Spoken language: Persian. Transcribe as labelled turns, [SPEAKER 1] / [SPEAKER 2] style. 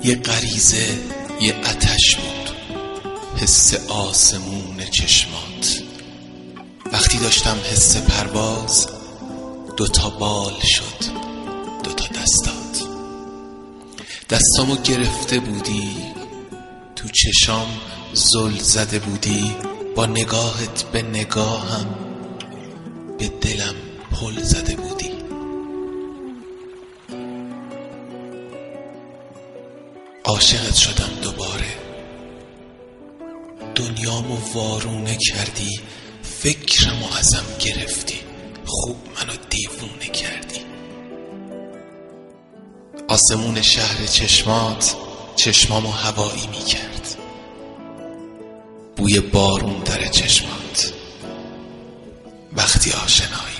[SPEAKER 1] یه غریزه، یه آتش بود، حس آسمون چشمات. وقتی داشتم حس پرواز، 2 بال شد 2 دستات. دستامو گرفته بودی، تو چشام زل زده بودی، با نگاهت به نگاهم به دلم پل زده بودی. عاشقت شدم دوباره، دنیامو وارونه کردی، فکرمو ازم گرفتی، خوب منو دیوونه کردی. آسمون شهر چشمات چشمامو هوایی میکرد، بوی بارون در چشمات وقتی آشنایی.